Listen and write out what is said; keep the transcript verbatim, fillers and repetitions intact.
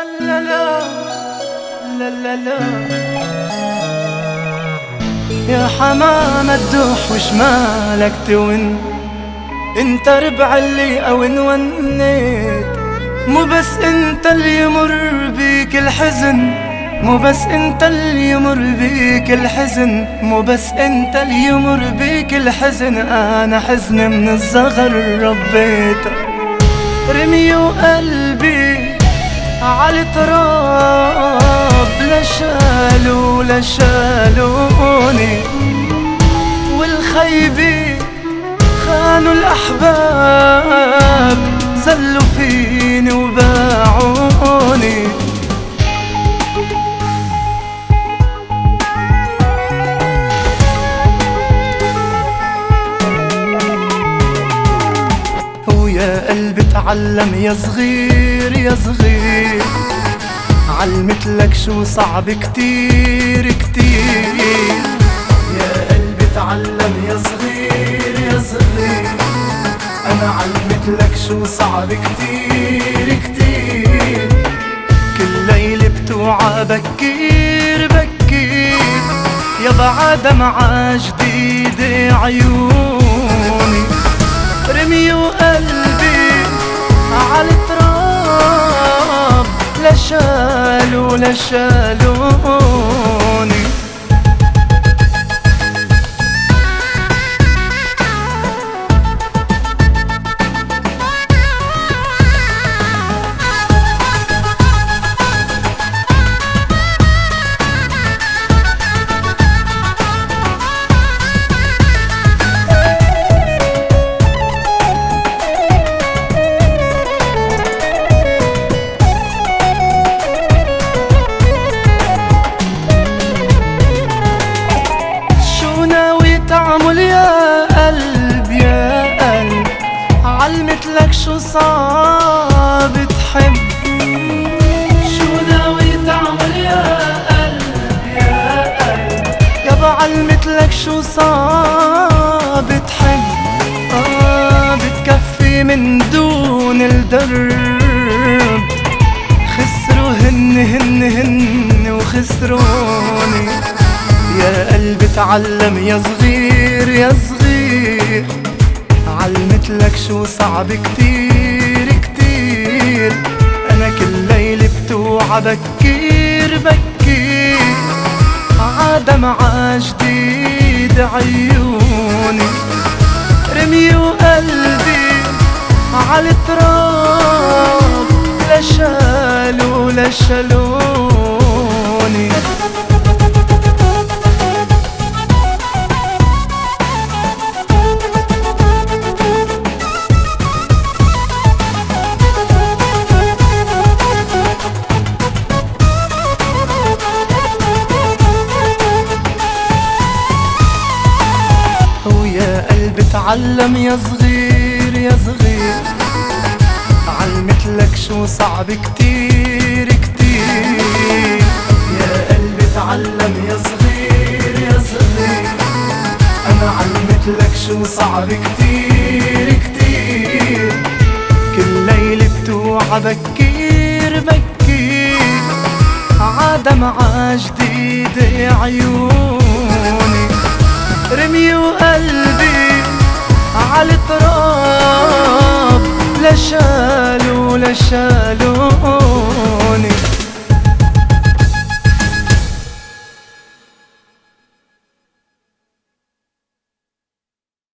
لا لا لا لا لا يا حمامة تدوح وشمالك تون، انت ربع اللي أون ونيت. مو بس انت اللي يمر بيك الحزن، مو بس انت اللي يمر بيك الحزن، مو بس انت اللي يمر بيك الحزن. انا حزن من الصغر ربيته، رمي وقلبي عالتراب، لا شالوا لا شالوني، والخيبي خانوا الأحباب، زلوا فيني وباعوني. ويا قلبي تعلم يا صغير يا صغير، علمتلك شو صعب كتير كتير. يا قلبي تعلم يا صغير يا صغير، أنا علمتلك شو صعب كتير كتير. كل ليلة بتوعى بكير بكير، يا بعد دمعة جديدة عيوني، رمي وقلبي عالتراب، لا شالوا لا شالوني. تعمل يا قلب يا قلب، علمتلك شو صعب تحب. شو ناوي تعمل يا قلب يا قلب، يابا علمتلك شو صعب تحب. آه بتكفي من دون الدرب، خسروا هن هن هن وخسروني. يا قلبي تعلم يا صغير يا صغير، علمتلك شو صعب كتير كتير. أنا كل ليلة بتوعى بكير بكير، عدمعة جديد عيوني، رمي وقلبي عالتراب، لا شالوا لا شالوني. تعلم يا صغير يا صغير، علمتلك شو صعب كتير كتير. يا قلبي تعلم يا صغير يا صغير، أنا علمتلك شو صعب كتير كتير. كل ليلة بتوعى بكير بكير، عدمعة جديدة عيوني، رمي وقلبي عالتراب، لا شالوا لا شالوا.